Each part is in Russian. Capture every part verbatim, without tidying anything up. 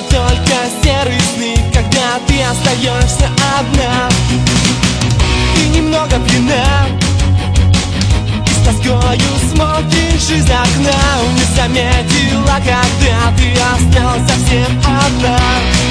только серые сны, когда ты остаешься одна. Ты немного пьяна и с тоскою смотришь из окна. Не заметила, когда ты осталась совсем одна.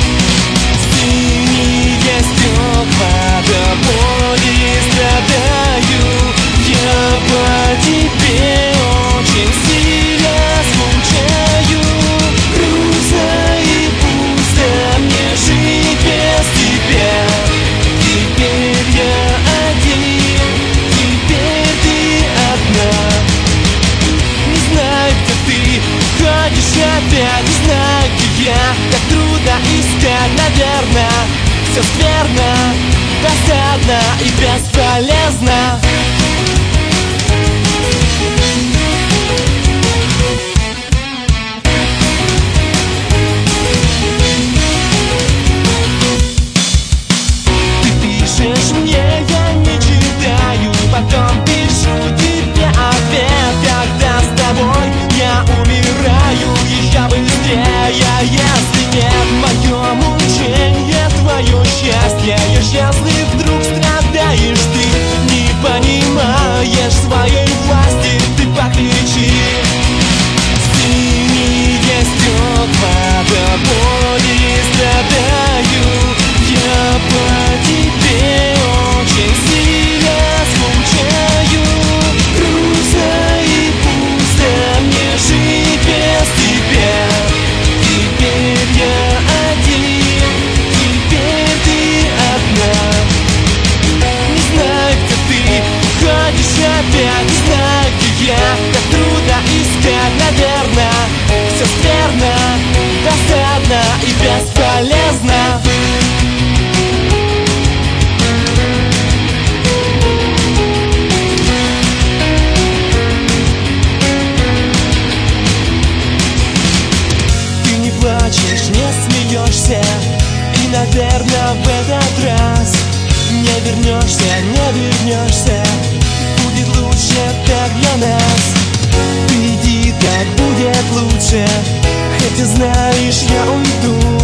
Синие стекла до боли страдаю, я по тебе очень сильно скучаю. Грустно и пусто мне жить без тебя. Теперь я один, теперь ты одна. Не знаю, где ты ходишь опять, не знаю, где я. Так трудно искать, наверное, все скверно, досадно и бесполезно. Ты пишешь мне, я не читаю, потом пишу тебе ответ. Когда с тобой я умираю, еще быстрее, если нет. Мое мучение, твое счастье, я счастлив, вдруг страдаешь ты. Не понимаешь своей власти, ты покричи. Синие стекла до боли страдаю, я по тебе очень сильно скучаю. Грустно и пусто мне жить без тебя. Теперь я один, теперь ты одна. Не знаю, где ты ходишь опять, не знаю, где я. Так трудно искать, наверное, все скверно, досадно и бесполезно. Ты не плачешь, не смеешься, и, наверное, в этот раз не вернешься, не вернешься. Будет лучше так для нас. Ты иди, так будет лучше. Хотя знаешь, я уйду.